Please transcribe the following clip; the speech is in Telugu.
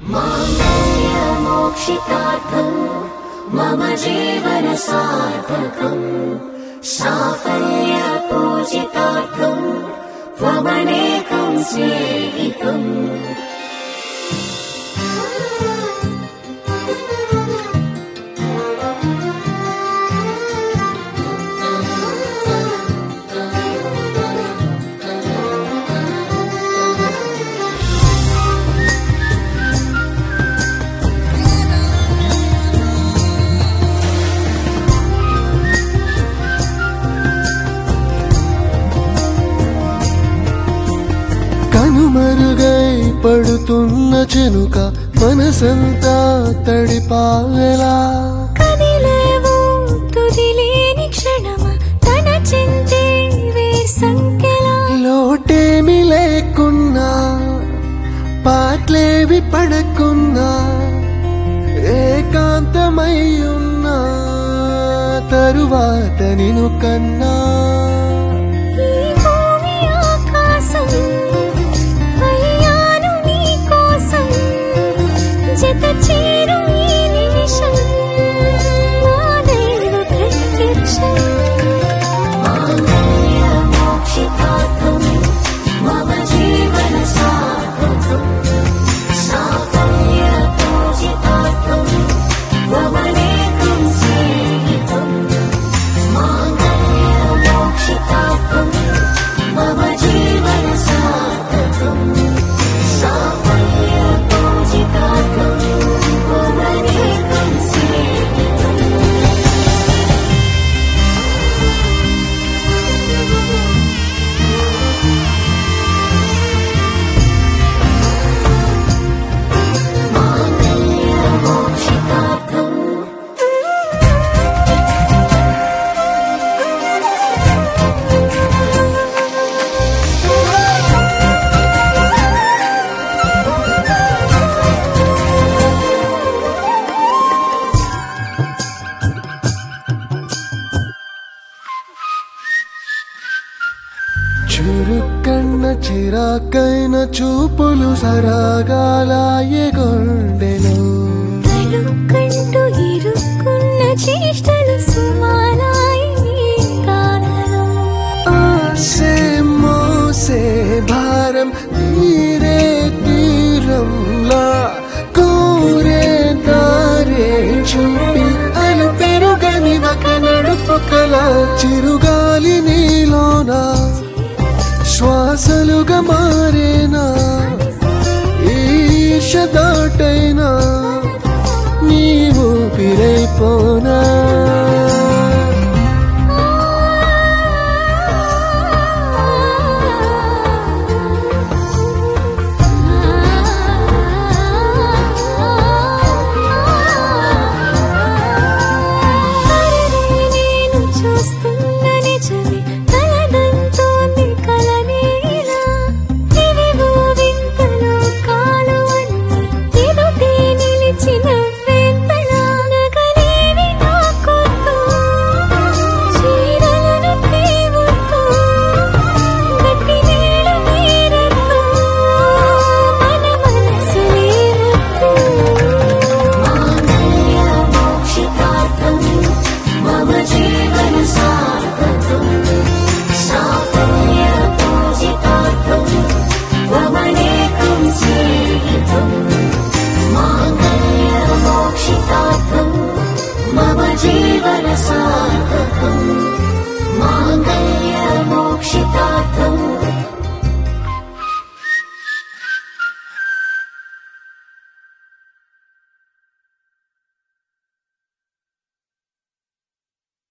माङ्गल्यमोक्षितार्थं मम जीवन सार्थकम् साफल्यपूजितार्थं त्वमनेकं स्नेहितम्। కనుమరుగై పడుతున్న చినుక మనసంతా తడిపావెలా కదిలేవు తుదిలేని క్షణమ తన చింతే వేసంకెలా లోటేమి లేకున్నా పాట్లేవి పడకున్నా ఏకాంతమై ఉన్నా తరువాత నిన్ను కన్నా ఈ భూమి ఆకాశం అయ్యాను నీ కోసం జత చేరు ఈ నిమిషం నా దైవ ప్రత్యక్షం। మాంగళ్యమోక్షితార్థం మమ జీవన సార్థకం సాఫల్యపూజితార్థం త్వమనేకం స్నేహితం। మాంగళ్యమోక్షితార్థం మమ జీవన సార్థకం సాఫల్యపూజితార్థం త్వమనేకం స్నేహితం। మాంగళ్యమోక్షితార్థం చురుకన్న చిరాకైన చూపులు సరాగాలాయే గుండెలో తలుకంటూ ఇరుక్కున్న చేష్టలు సుమారాయి నీ గానలో ఆసే మోసే భారం తీరే తీరంలా కోరే దారే చూపి అలు పెరుగని ఒక నడుపు కల చిరుగాలి నీలోనా శ్వాసలుగా మారేనా ఈర్ష దాటైనా నీ ఊపిరైపోనా నేను చూస్తున్న నిజమే కలదంతోంది కలనేలా ఇవిగో వింతలు కాలు అన్నీ ఎదుటే నిలిచిన వెంతలా నగలేవి నాకొద్దు చీరలను తేవద్దు గట్టి నీడ నీరద్దు మన మనసులే వద్దు। మాంగళ్యమోక్షితార్థం మమ జీవన సార్థకం సాఫల్యపూజితార్థం త్వమనేకం స్నేహితం। మాంగళ్యమోక్షితార్థం మమ జీవన సార్థకం మాంగళ్య